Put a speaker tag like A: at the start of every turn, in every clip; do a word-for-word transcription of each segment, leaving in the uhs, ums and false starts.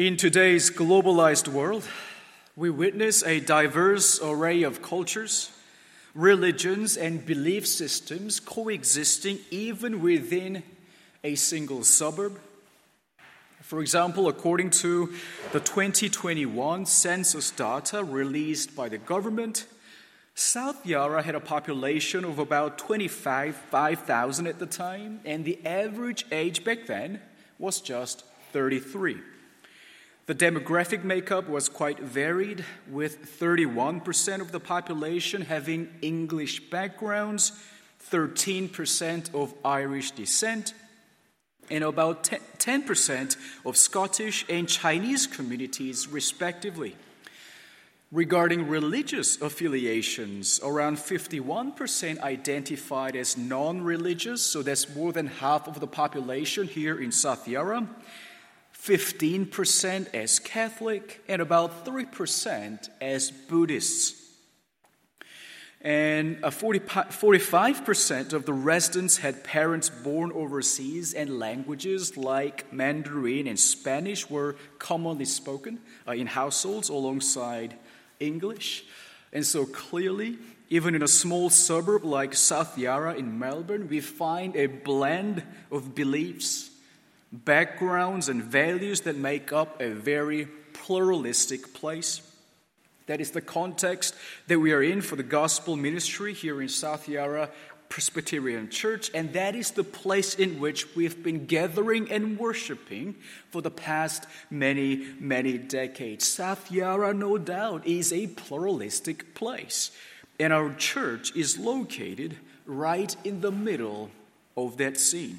A: In today's globalized world, we witness a diverse array of cultures, religions, and belief systems coexisting even within a single suburb. For example, according to the twenty twenty-one census data released by the government, South Yarra had a population of about twenty-five thousand at the time, and the average age back then was just thirty-three. The demographic makeup was quite varied, with thirty-one percent of the population having English backgrounds, thirteen percent of Irish descent, and about ten percent of Scottish and Chinese communities, respectively. Regarding religious affiliations, around fifty-one percent identified as non-religious, so that's more than half of the population here in South Yarra, fifteen percent as Catholic, and about three percent as Buddhists. And forty-five percent of the residents had parents born overseas, and languages like Mandarin and Spanish were commonly spoken uh, in households alongside English. And so clearly, even in a small suburb like South Yarra in Melbourne, we find a blend of beliefs, backgrounds, and values that make up a very pluralistic place. That is the context that we are in for the gospel ministry here in South Yarra Presbyterian Church, and that is the place in which we've been gathering and worshiping for the past many, many decades. South Yarra, no doubt, is a pluralistic place, and our church is located right in the middle of that scene.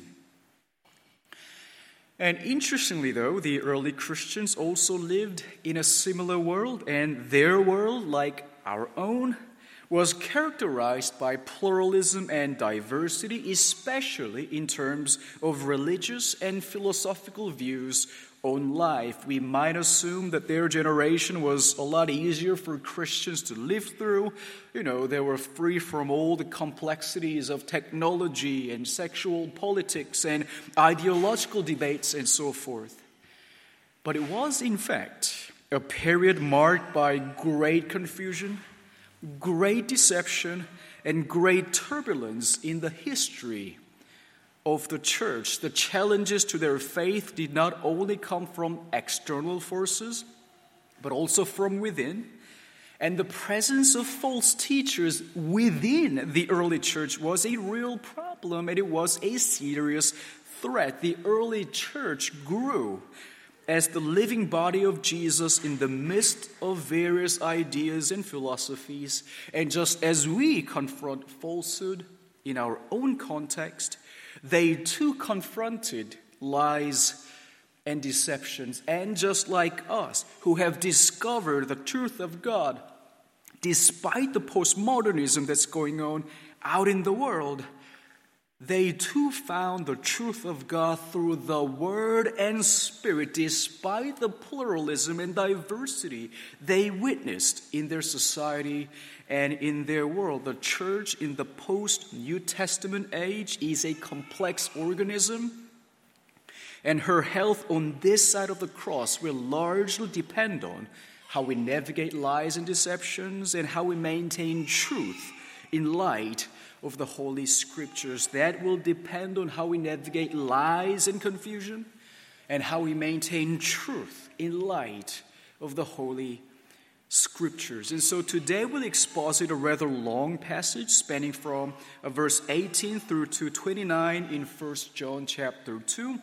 A: And interestingly, though, the early Christians also lived in a similar world, and their world, like our own, was characterized by pluralism and diversity, especially in terms of religious and philosophical views on life. We might assume that their generation was a lot easier for Christians to live through. You know, they were free from all the complexities of technology and sexual politics and ideological debates and so forth. But it was, in fact, a period marked by great confusion, great deception, and great turbulence in the history of the church. The challenges to their faith did not only come from external forces, but also from within. And the presence of false teachers within the early church was a real problem, and it was a serious threat. The early church grew as the living body of Jesus in the midst of various ideas and philosophies. And just as we confront falsehood in our own context, they too confronted lies and deceptions. And just like us, who have discovered the truth of God, despite the postmodernism that's going on out in the world, they too found the truth of God through the Word and Spirit, despite the pluralism and diversity they witnessed in their society and in their world. The church in the post-New Testament age is a complex organism, and her health on this side of the cross will largely depend on how we navigate lies and deceptions and how we maintain truth in light of the Holy Scriptures. That will depend on how we navigate lies and confusion and how we maintain truth in light of the Holy Scriptures. And so today we'll exposit a rather long passage spanning from uh, verse eighteen through to twenty-nine in First John chapter two.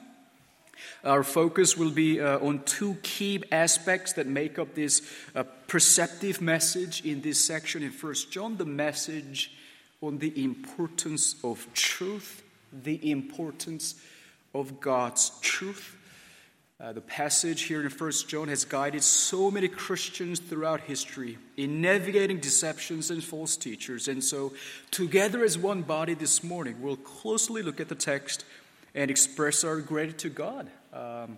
A: Our focus will be uh, on two key aspects that make up this uh, perceptive message in this section in First John, the message on the importance of truth, the importance of God's truth. Uh, the passage here in First John has guided so many Christians throughout history in navigating deceptions and false teachers. And so together as one body this morning, we'll closely look at the text and express our gratitude to God um,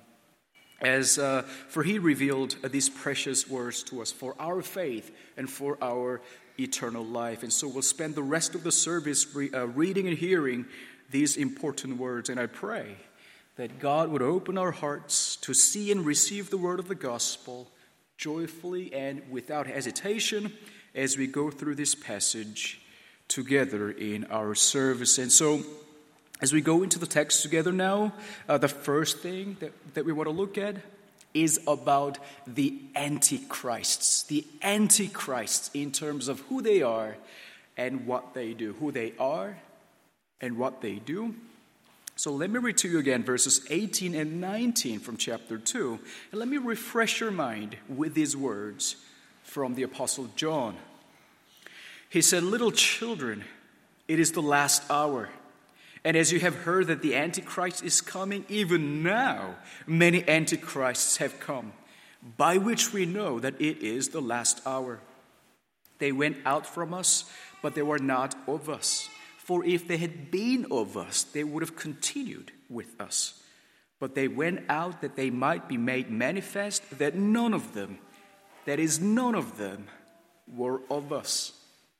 A: as uh, for He revealed uh, these precious words to us for our faith and for our eternal life. And so we'll spend the rest of the service re- uh, reading and hearing these important words. And I pray that God would open our hearts to see and receive the word of the gospel joyfully and without hesitation as we go through this passage together in our service. And so, as we go into the text together now, uh, the first thing that, that we want to look at is about the antichrists. The antichrists in terms of who they are and what they do. Who they are and what they do. So let me read to you again verses eighteen and nineteen from chapter two. And let me refresh your mind with these words from the Apostle John. He said, "Little children, it is the last hour. And as you have heard that the Antichrist is coming, even now many Antichrists have come, by which we know that it is the last hour. They went out from us, but they were not of us. For if they had been of us, they would have continued with us. But they went out that they might be made manifest that none of them, that is, none of them, were of us."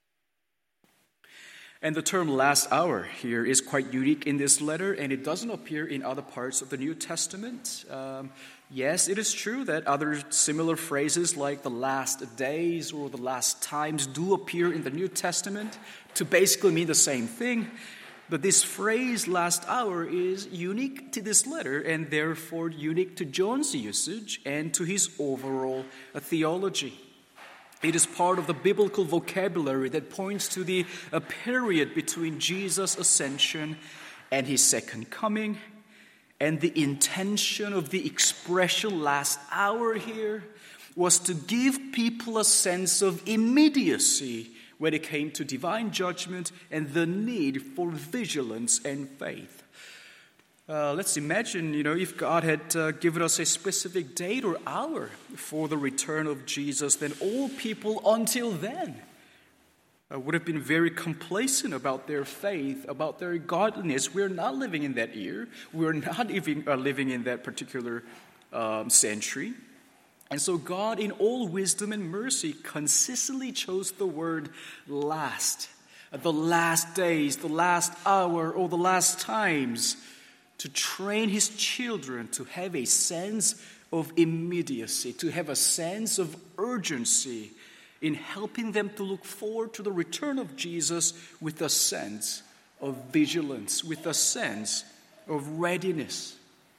A: And the term last hour here is quite unique in this letter, and it doesn't appear in other parts of the New Testament. Um, yes, it is true that other similar phrases like the last days or the last times do appear in the New Testament to basically mean the same thing. But this phrase, last hour, is unique to this letter and therefore unique to John's usage and to his overall uh, theology. It is part of the biblical vocabulary that points to the a period between Jesus' ascension and his second coming. And the intention of the expression last hour here was to give people a sense of immediacy when it came to divine judgment and the need for vigilance and faith. Uh, let's imagine, you know, if God had uh, given us a specific date or hour for the return of Jesus, then all people until then uh, would have been very complacent about their faith, about their godliness. We're not living in that year. We're not even uh, living in that particular um, century. And so God, in all wisdom and mercy, consistently chose the word last, uh, the last days, the last hour, or the last times, to train his children to have a sense of immediacy, to have a sense of urgency in helping them to look forward to the return of Jesus with a sense of vigilance, with a sense of readiness.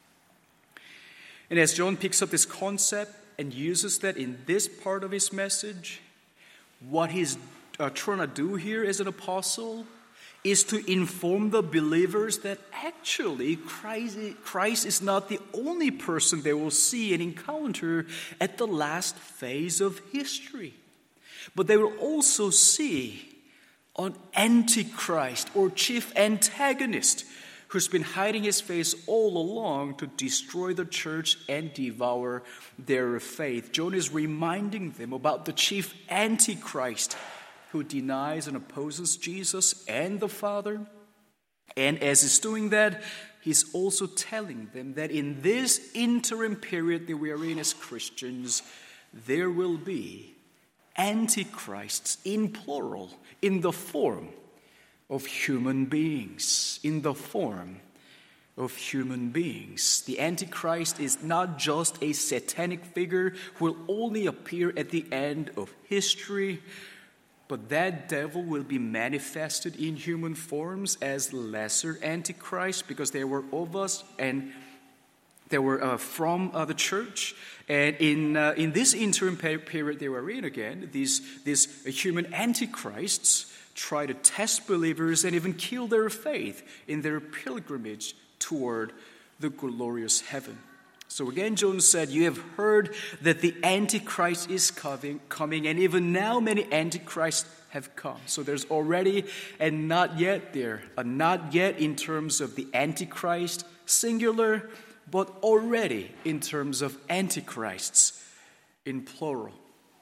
A: And as John picks up this concept and uses that in this part of his message, what he's uh, trying to do here as an apostle is to inform the believers that actually Christ, Christ is not the only person they will see and encounter at the last phase of history. But they will also see an antichrist or chief antagonist who's been hiding his face all along to destroy the church and devour their faith. John is reminding them about the chief antichrist who denies and opposes Jesus and the Father. And as he's doing that, he's also telling them that in this interim period that we are in as Christians, there will be antichrists in plural, in the form of human beings, in the form of human beings. The Antichrist is not just a satanic figure who will only appear at the end of history, but that devil will be manifested in human forms as lesser antichrists because they were of us and they were uh, from uh, the church. And in uh, in this interim period they were in again, these, these human antichrists try to test believers and even kill their faith in their pilgrimage toward the glorious heaven. So again, John said, you have heard that the Antichrist is coming, coming, and even now many Antichrists have come. So there's already and not yet there, a not yet in terms of the Antichrist, singular, but already in terms of Antichrists, in plural.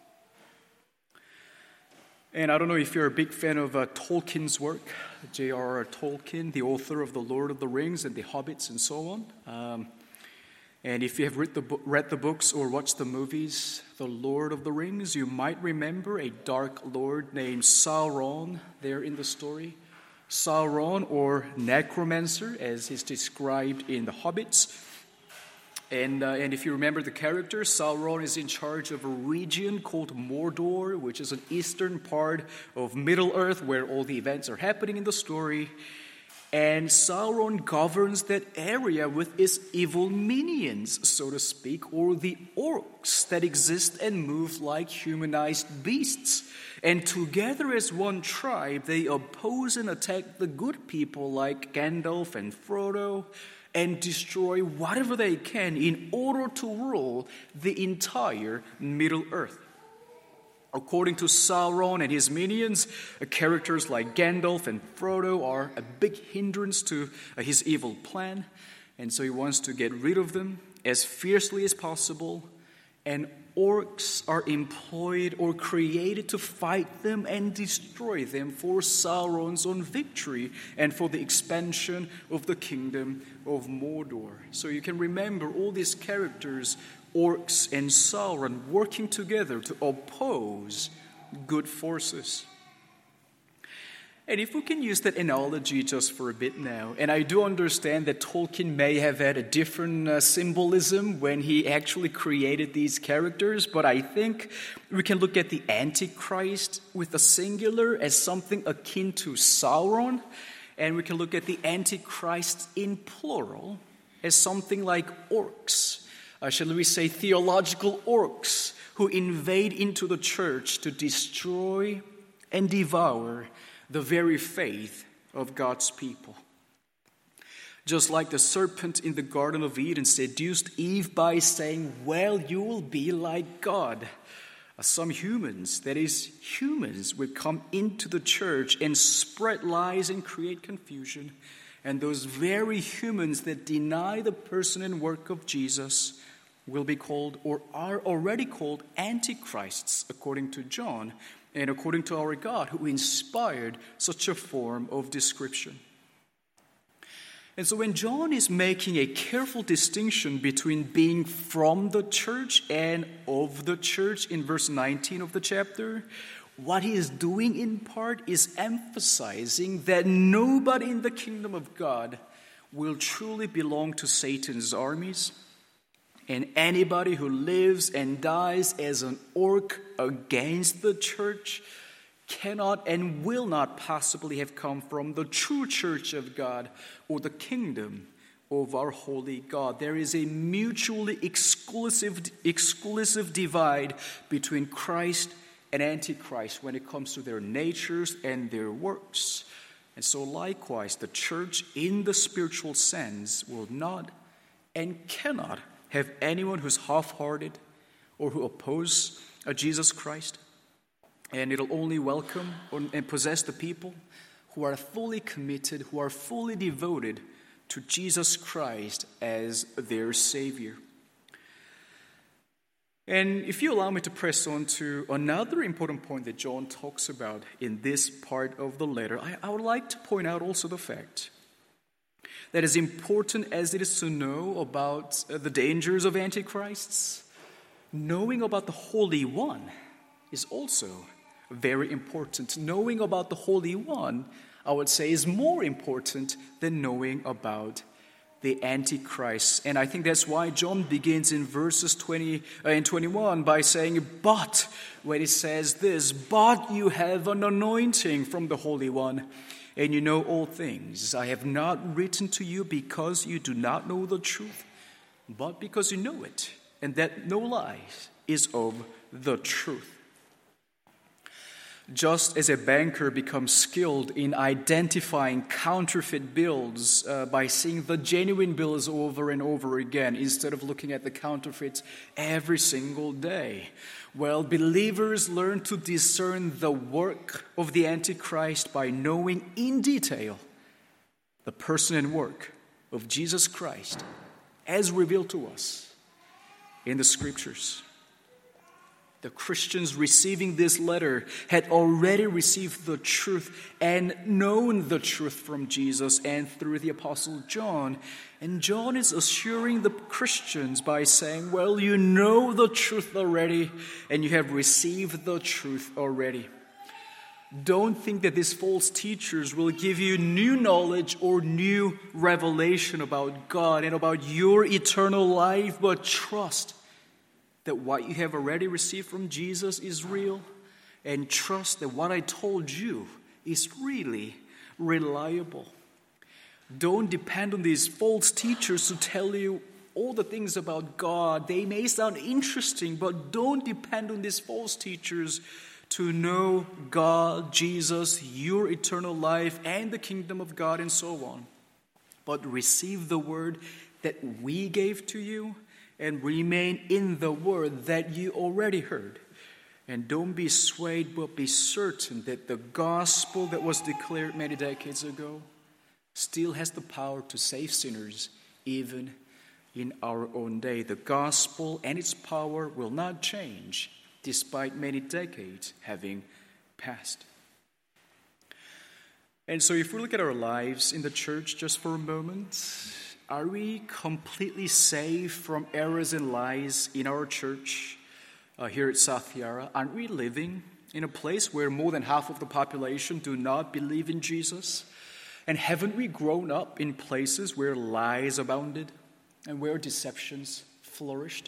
A: And I don't know if you're a big fan of uh, Tolkien's work, J R R Tolkien, the author of The Lord of the Rings and The Hobbits and so on. Um, And if you have read the, read the books or watched the movies, The Lord of the Rings, you might remember a dark lord named Sauron there in the story. Sauron, or necromancer, as is described in The Hobbits. And, uh, and if you remember the character, Sauron is in charge of a region called Mordor, which is an eastern part of Middle-earth where all the events are happening in the story. And Sauron governs that area with his evil minions, so to speak, or the orcs that exist and move like humanized beasts. And together as one tribe, they oppose and attack the good people like Gandalf and Frodo, and destroy whatever they can in order to rule the entire Middle-earth. According to Sauron and his minions, characters like Gandalf and Frodo are a big hindrance to his evil plan, and so he wants to get rid of them as fiercely as possible, and orcs are employed or created to fight them and destroy them for Sauron's own victory and for the expansion of the kingdom of Mordor. So you can remember all these characters, orcs and Sauron, working together to oppose good forces. And if we can use that analogy just for a bit now, and I do understand that Tolkien may have had a different uh, symbolism when he actually created these characters, but I think we can look at the Antichrist with the singular as something akin to Sauron, and we can look at the Antichrist in plural as something like orcs, uh, shall we say theological orcs, who invade into the church to destroy and devour the very faith of God's people. Just like the serpent in the Garden of Eden seduced Eve by saying, well, you will be like God. Some humans, that is humans, will come into the church and spread lies and create confusion. And those very humans that deny the person and work of Jesus will be called, or are already called, antichrists, according to John, and according to our God, who inspired such a form of description. And so when John is making a careful distinction between being from the church and of the church in verse nineteen of the chapter, what he is doing in part is emphasizing that nobody in the kingdom of God will truly belong to Satan's armies. And anybody who lives and dies as an orc against the church cannot and will not possibly have come from the true church of God or the kingdom of our holy God. There is a mutually exclusive, exclusive divide between Christ and Antichrist when it comes to their natures and their works. And so likewise, the church in the spiritual sense will not and cannot have anyone who's half-hearted or who oppose uh, Jesus Christ. And it'll only welcome and possess the people who are fully committed, who are fully devoted to Jesus Christ as their Savior. And if you allow me to press on to another important point that John talks about in this part of the letter, I, I would like to point out also the fact that as important as it is to know about the dangers of antichrists, knowing about the Holy One is also very important. Knowing about the Holy One, I would say, is more important than knowing about the Antichrist. And I think that's why John begins in verses twenty and twenty-one by saying, but, when it says this, but you have an anointing from the Holy One, and you know all things. I have not written to you because you do not know the truth, but because you know it, and that no lie is of the truth. Just as a banker becomes skilled in identifying counterfeit bills uh, by seeing the genuine bills over and over again instead of looking at the counterfeits every single day, well, believers learn to discern the work of the Antichrist by knowing in detail the person and work of Jesus Christ as revealed to us in the Scriptures. The Christians receiving this letter had already received the truth and known the truth from Jesus and through the Apostle John. And John is assuring the Christians by saying, well, you know the truth already and you have received the truth already. Don't think that these false teachers will give you new knowledge or new revelation about God and about your eternal life, but trust that what you have already received from Jesus is real, and trust that what I told you is really reliable. Don't depend on these false teachers to tell you all the things about God. They may sound interesting, but don't depend on these false teachers to know God, Jesus, your eternal life, and the kingdom of God, and so on. But receive the word that we gave to you and remain in the word that you already heard. And don't be swayed, but be certain that the gospel that was declared many decades ago still has the power to save sinners, even in our own day. The gospel and its power will not change despite many decades having passed. And so if we look at our lives in the church just for a moment, are we completely safe from errors and lies in our church uh, here at South Yarra? Aren't we living in a place where more than half of the population do not believe in Jesus? And haven't we grown up in places where lies abounded and where deceptions flourished?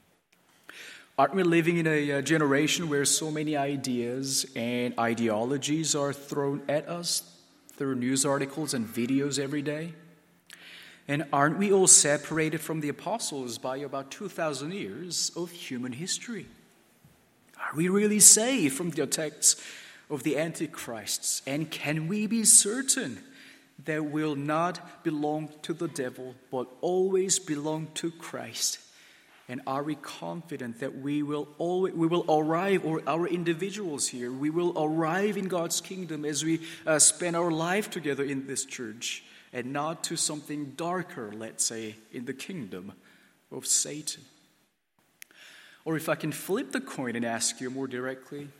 A: Aren't we living in a generation where so many ideas and ideologies are thrown at us through news articles and videos every day? And aren't we all separated from the apostles by about two thousand years of human history? Are we really safe from the attacks of the antichrists? And can we be certain that we'll not belong to the devil, but always belong to Christ? And are we confident that we will always, we will arrive, or our individuals here, we will arrive in God's kingdom as we uh, spend our life together in this church, and not to something darker, let's say, in the kingdom of Satan? Or if I can flip the coin and ask you more directly,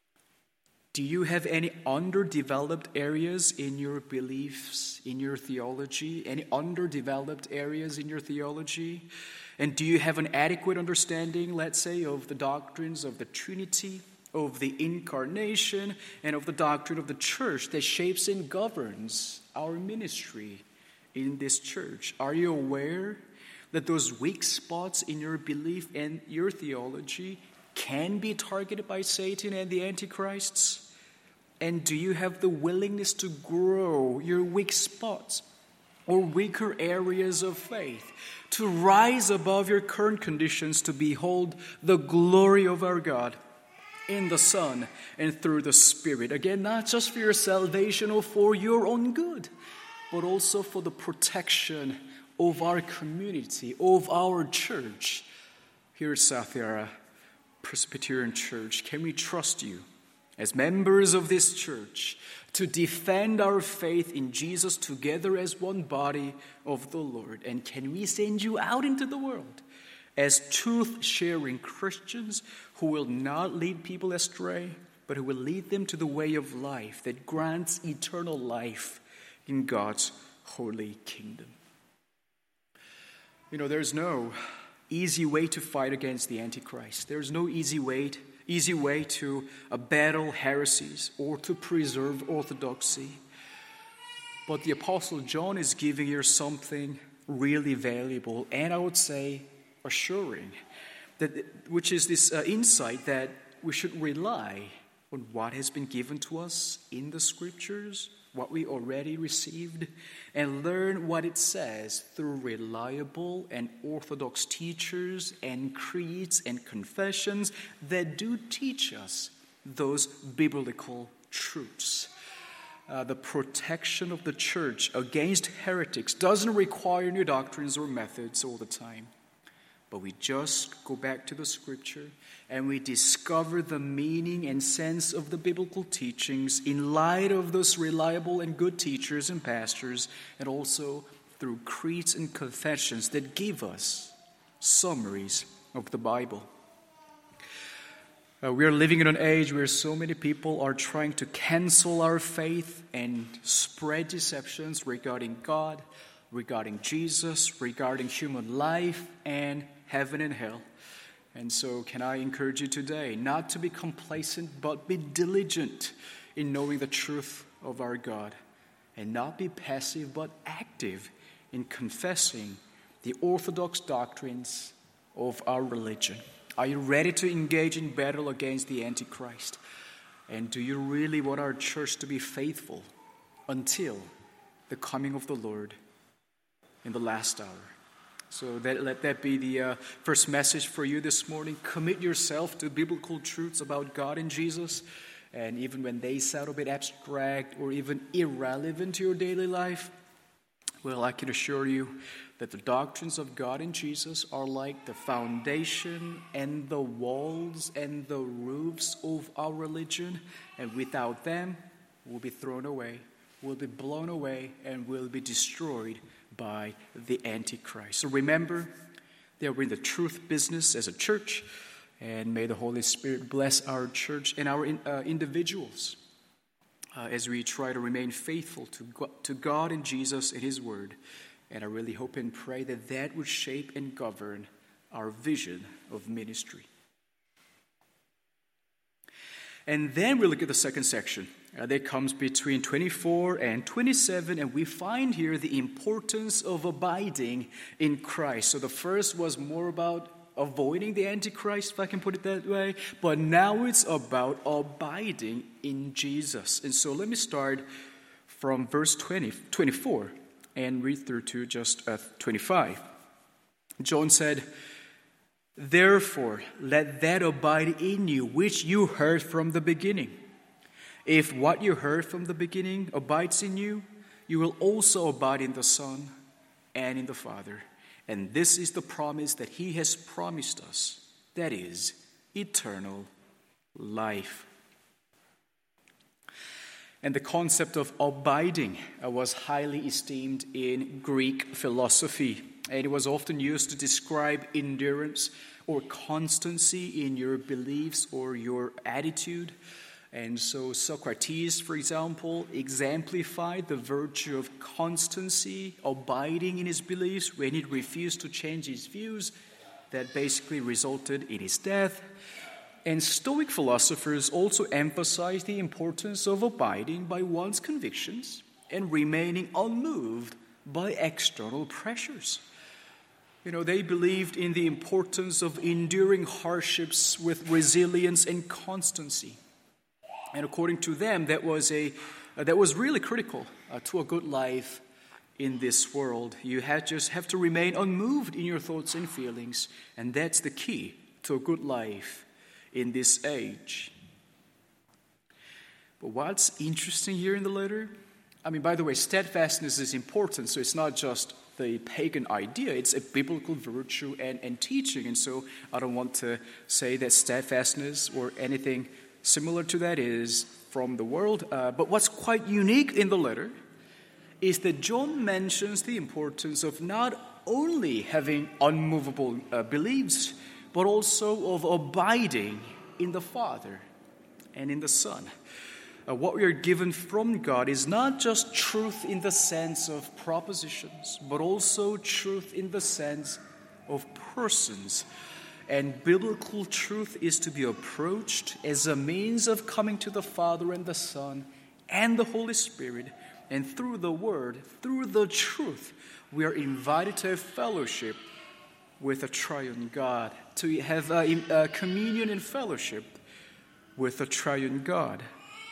A: do you have any underdeveloped areas in your beliefs, in your theology? Any underdeveloped areas in your theology? And do you have an adequate understanding, let's say, of the doctrines of the Trinity, of the Incarnation, and of the doctrine of the church that shapes and governs our ministry in this church? Are you aware that those weak spots in your belief and your theology can be targeted by Satan and the antichrists? And do you have the willingness to grow your weak spots or weaker areas of faith, to rise above your current conditions, to behold the glory of our God in the Son and through the Spirit? Again, not just for your salvation or for your own good, but also for the protection of our community, of our church here at South Yarra Presbyterian Church. Can we trust you as members of this church to defend our faith in Jesus together as one body of the Lord? And can we send you out into the world as truth-sharing Christians who will not lead people astray, but who will lead them to the way of life that grants eternal life in God's holy kingdom? You know, there's no easy way to fight against the Antichrist. There's no easy way to, easy way to uh, battle heresies or to preserve orthodoxy. But the Apostle John is giving here something really valuable, and I would say assuring, that which is this uh, insight that we should rely on what has been given to us in the Scriptures, what we already received, and learn what it says through reliable and orthodox teachers and creeds and confessions that do teach us those biblical truths. Uh, the protection of the church against heretics doesn't require new doctrines or methods all the time. But we just go back to the Scripture and we discover the meaning and sense of the biblical teachings in light of those reliable and good teachers and pastors, and also through creeds and confessions that give us summaries of the Bible. Uh, we are living in an age where so many people are trying to cancel our faith and spread deceptions regarding God, regarding Jesus, regarding human life and heaven and hell. And so can I encourage you today not to be complacent, but be diligent in knowing the truth of our God, and not be passive but active in confessing the orthodox doctrines of our religion? Are you ready to engage in battle against the Antichrist? And do you really want our church to be faithful until the coming of the Lord in the last hour? So that, let that be the uh, first message for you this morning. Commit yourself to biblical truths about God and Jesus. And even when they sound a bit abstract or even irrelevant to your daily life, well, I can assure you that the doctrines of God and Jesus are like the foundation and the walls and the roofs of our religion. And without them, we'll be thrown away, we'll be blown away, and we'll be destroyed by the Antichrist. So remember that we're in the truth business as a church, and may the Holy Spirit bless our church and our in, uh, individuals uh, as we try to remain faithful to God, to God and Jesus and His Word. And I really hope and pray that that would shape and govern our vision of ministry. And then we look at the second section uh, that comes between twenty-four and twenty-seven, and we find here the importance of abiding in Christ. So the first was more about avoiding the Antichrist, if I can put it that way, but now it's about abiding in Jesus. And so let me start from verse twenty, twenty-four and read through to just uh, twenty-five. John said, "Therefore, let that abide in you which you heard from the beginning. If what you heard from the beginning abides in you, you will also abide in the Son and in the Father. And this is the promise that He has promised us, that is, eternal life." And the concept of abiding was highly esteemed in Greek philosophy. And it was often used to describe endurance or constancy in your beliefs or your attitude. And so Socrates, for example, exemplified the virtue of constancy, abiding in his beliefs when he refused to change his views. That basically resulted in his death. And Stoic philosophers also emphasized the importance of abiding by one's convictions and remaining unmoved by external pressures. You know, they believed in the importance of enduring hardships with resilience and constancy. And according to them, that was a uh, that was really critical uh, to a good life in this world. You had just have to remain unmoved in your thoughts and feelings, and that's the key to a good life in this age. But what's interesting here in the letter, I mean, by the way, steadfastness is important, so it's not just the pagan idea, it's a biblical virtue and, and teaching. And so I don't want to say that steadfastness or anything similar to that is from the world. Uh, but what's quite unique in the letter is that John mentions the importance of not only having unmovable uh, beliefs, but also of abiding in the Father and in the Son. Uh, what we are given from God is not just truth in the sense of propositions, but also truth in the sense of persons. And biblical truth is to be approached as a means of coming to the Father and the Son and the Holy Spirit. And through the Word, through the truth, we are invited to have fellowship with a triune God, to have a, a communion and fellowship with a triune God.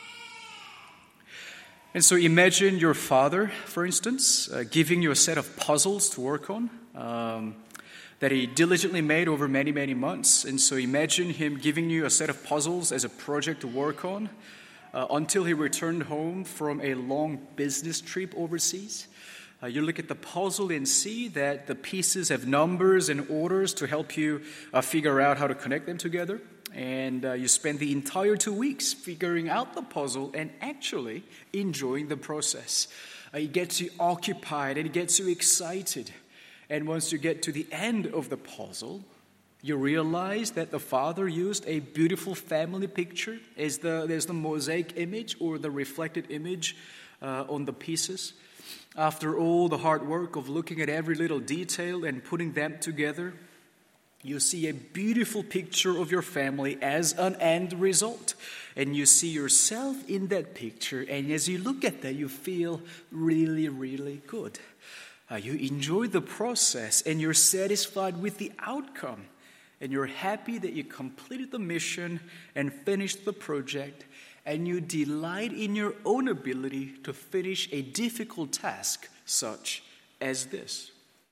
A: And so imagine your father, for instance, uh, giving you a set of puzzles to work on um, that he diligently made over many, many months. And so imagine him giving you a set of puzzles as a project to work on uh, until he returned home from a long business trip overseas. Uh, you look at the puzzle and see that the pieces have numbers and orders to help you uh, figure out how to connect them together. And uh, you spend the entire two weeks figuring out the puzzle and actually enjoying the process. Uh, it gets you occupied and it gets you excited. And once you get to the end of the puzzle, you realize that the Father used a beautiful family picture as the, there's the mosaic image or the reflected image uh, on the pieces. After all the hard work of looking at every little detail and putting them together, You see a beautiful picture of your family as an end result. And you see yourself in that picture. And as you look at that, you feel really, really good. Uh, you enjoy the process and you're satisfied with the outcome. And you're happy that you completed the mission and finished the project. And you delight in your own ability to finish a difficult task such as this.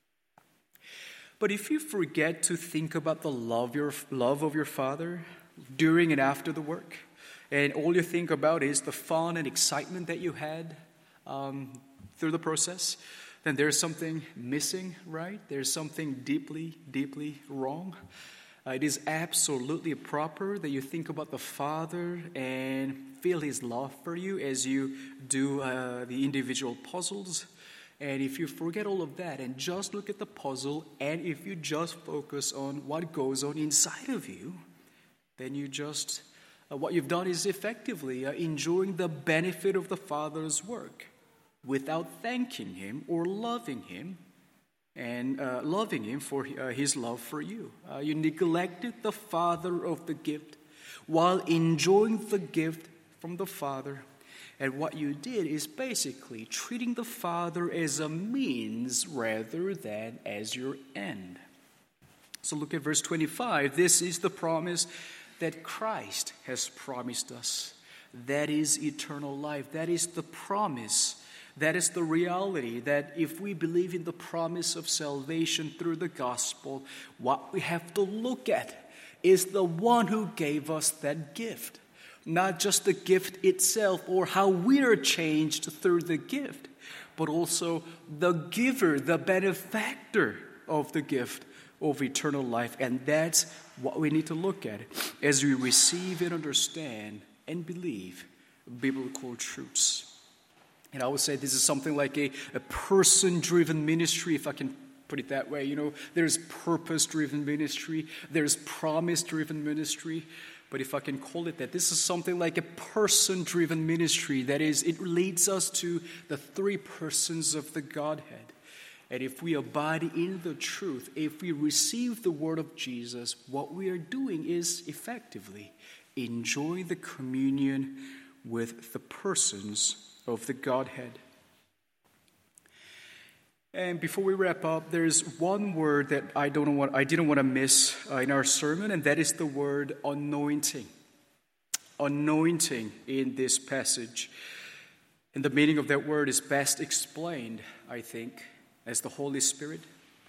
A: But if you forget to think about the love, your, love of your Father during and after the work, and all you think about is the fun and excitement that you had um, through the process, then there's something missing, right? There's something deeply, deeply wrong. Uh, it is absolutely proper that you think about the Father and feel His love for you as you do uh, the individual puzzles. And if you forget all of that and just look at the puzzle, and if you just focus on what goes on inside of you, then you just, uh, what you've done is effectively uh, enjoying the benefit of the Father's work without thanking Him or loving Him and uh, loving Him for uh, His love for you. Uh, you neglected the Father of the gift while enjoying the gift from the Father. And what you did is basically treating the Father as a means rather than as your end. So look at verse twenty-five. This is the promise that Christ has promised us. That is eternal life. That is the promise. That is the reality that if we believe in the promise of salvation through the gospel, what we have to look at is the one who gave us that gift. Not just the gift itself or how we are changed through the gift, but also the giver, the benefactor of the gift of eternal life. And that's what we need to look at as we receive and understand and believe biblical truths. And I would say this is something like a, a person-driven ministry, if I can put it that way. You know, there's purpose-driven ministry, there's promise-driven ministry. But if I can call it that, this is something like a person-driven ministry. That is, it leads us to the three persons of the Godhead. And if we abide in the truth, if we receive the word of Jesus, what we are doing is effectively enjoying the communion with the persons of the Godhead. And before we wrap up, there's one word that I don't want, I didn't want to miss uh, in our sermon, and that is the word anointing. Anointing in this passage. And the meaning of that word is best explained, I think, as the Holy Spirit.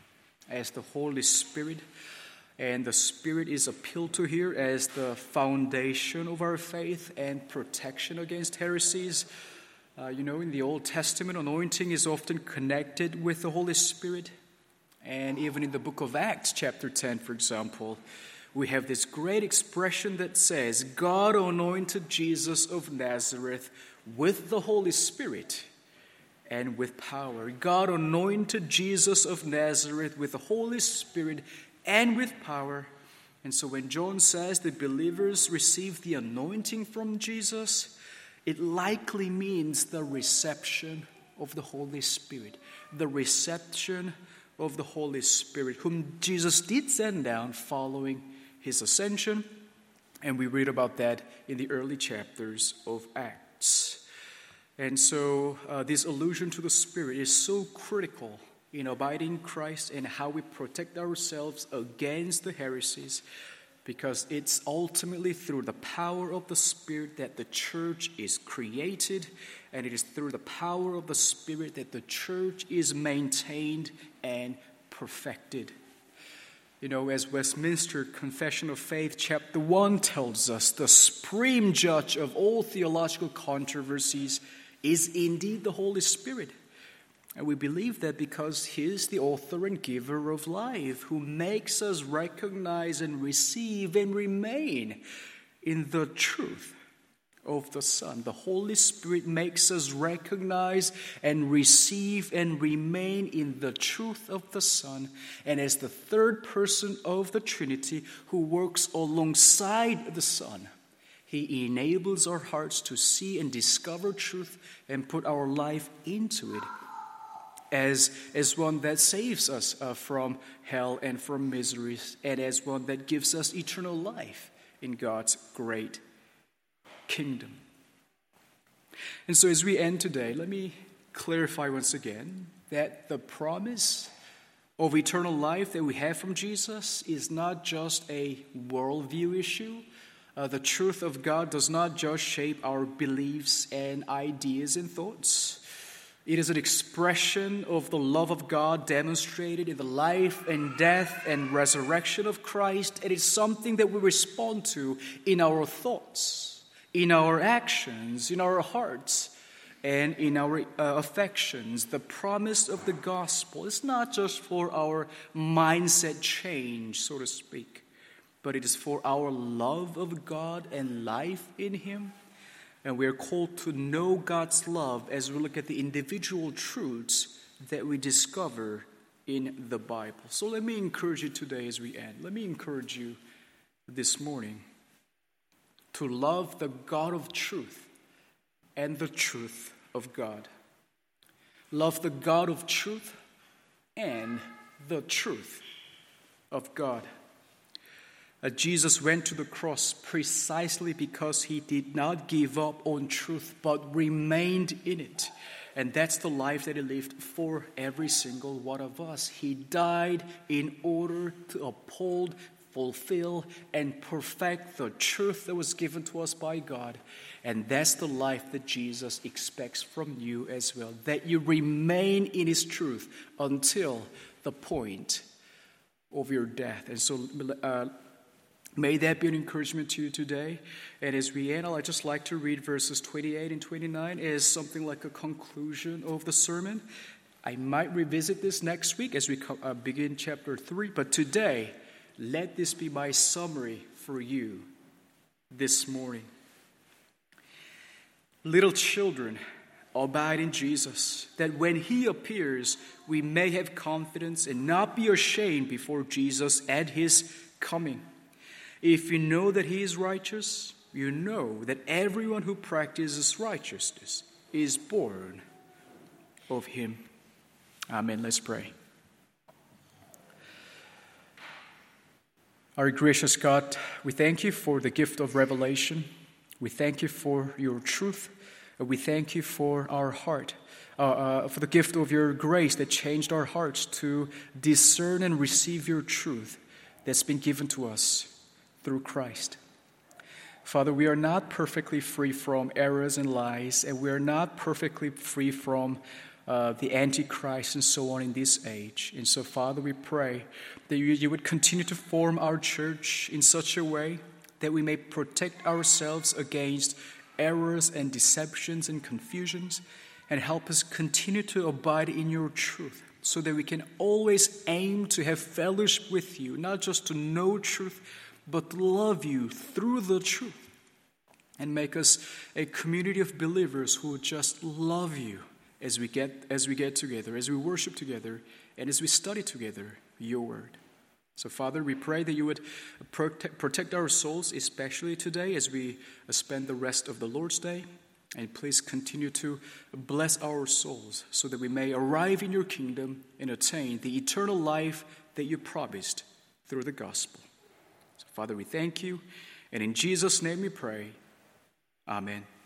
A: As the Holy Spirit. And the Spirit is appealed to here as the foundation of our faith and protection against heresies. Uh, you know, in the Old Testament, anointing is often connected with the Holy Spirit. And even in the book of Acts, chapter ten, for example, we have this great expression that says, God anointed Jesus of Nazareth with the Holy Spirit and with power. God anointed Jesus of Nazareth with the Holy Spirit and with power. And so when John says that believers receive the anointing from Jesus, it likely means the reception of the Holy Spirit. The reception of the Holy Spirit, whom Jesus did send down following His ascension. And we read about that in the early chapters of Acts. And so uh, this allusion to the Spirit is so critical in abiding in Christ and how we protect ourselves against the heresies, because it's ultimately through the power of the Spirit that the church is created, and it is through the power of the Spirit that the church is maintained and perfected. You know, as Westminster Confession of Faith, chapter one tells us, the supreme judge of all theological controversies is indeed the Holy Spirit. And we believe that because He is the author and giver of life, who makes us recognize and receive and remain in the truth of the Son. The Holy Spirit makes us recognize and receive and remain in the truth of the Son. And as the third person of the Trinity who works alongside the Son, He enables our hearts to see and discover truth and put our life into it. as, as one that saves us uh, from hell and from miseries, and as one that gives us eternal life in God's great kingdom. And so as we end today, let me clarify once again that the promise of eternal life that we have from Jesus is not just a worldview issue. Uh, the truth of God does not just shape our beliefs and ideas and thoughts. It is an expression of the love of God demonstrated in the life and death and resurrection of Christ. It is something that we respond to in our thoughts, in our actions, in our hearts, and in our uh, affections. The promise of the gospel is not just for our mindset change, so to speak, but it is for our love of God and life in Him. And we are called to know God's love as we look at the individual truths that we discover in the Bible. So let me encourage you today as we end. Let me encourage you this morning to love the God of truth and the truth of God. Love the God of truth and the truth of God. Uh, Jesus went to the cross precisely because He did not give up on truth but remained in it. And that's the life that He lived for every single one of us. He died in order to uphold, fulfill, and perfect the truth that was given to us by God. And that's the life that Jesus expects from you as well, that you remain in His truth until the point of your death. And so uh, may that be an encouragement to you today. And as we end, I'd just like to read verses twenty-eight and twenty-nine as something like a conclusion of the sermon. I might revisit this next week as we uh, begin chapter three, but today, let this be my summary for you this morning. Little children, abide in Jesus, that when He appears, we may have confidence and not be ashamed before Jesus at His coming. If you know that He is righteous, you know that everyone who practices righteousness is born of Him. Amen. Let's pray. Our gracious God, we thank You for the gift of revelation. We thank You for Your truth. We thank You for our heart, uh, uh, for the gift of Your grace that changed our hearts to discern and receive Your truth that's been given to us through Christ. Father, we are not perfectly free from errors and lies, and we are not perfectly free from uh, the Antichrist and so on in this age. And so, Father, we pray that you, you would continue to form our church in such a way that we may protect ourselves against errors and deceptions and confusions, and help us continue to abide in Your truth so that we can always aim to have fellowship with You, not just to know truth, but love You through the truth, and make us a community of believers who just love You as we get as we get together, as we worship together, and as we study together Your word. So, Father, we pray that You would protect, protect our souls, especially today as we spend the rest of the Lord's Day. And please continue to bless our souls so that we may arrive in Your kingdom and attain the eternal life that You promised through the gospel. So, Father, we thank You, and in Jesus' name we pray. Amen.